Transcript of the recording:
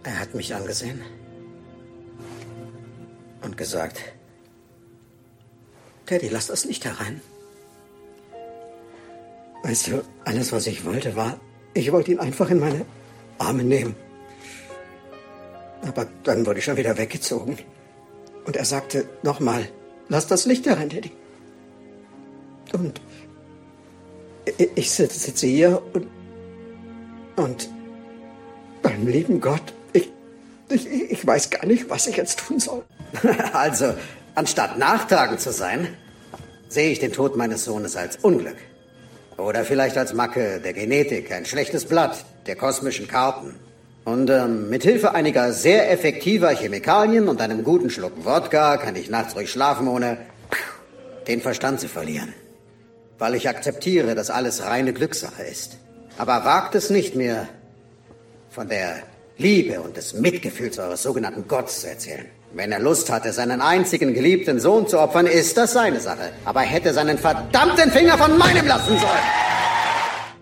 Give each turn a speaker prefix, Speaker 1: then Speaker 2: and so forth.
Speaker 1: Er hat mich angesehen und gesagt, Teddy, lass das Licht herein. Weißt du, alles, was ich wollte, war, ich wollte ihn einfach in meine Arme nehmen. Aber dann wurde ich schon wieder weggezogen. Und er sagte nochmal, lass das Licht herein, Teddy. Und ich sitze hier und beim lieben Gott, ich weiß gar nicht, was ich jetzt tun soll.
Speaker 2: Also, anstatt nachtragend zu sein, sehe ich den Tod meines Sohnes als Unglück. Oder vielleicht als Macke der Genetik, ein schlechtes Blatt der kosmischen Karten. Und mit Hilfe einiger sehr effektiver Chemikalien und einem guten Schluck Wodka kann ich nachts ruhig schlafen, ohne den Verstand zu verlieren. Weil ich akzeptiere, dass alles reine Glückssache ist. Aber wagt es nicht, mir von der Liebe und des Mitgefühls eures sogenannten Gottes zu erzählen. Wenn er Lust hatte, seinen einzigen geliebten Sohn zu opfern, ist das seine Sache. Aber er hätte seinen verdammten Finger von meinem lassen sollen.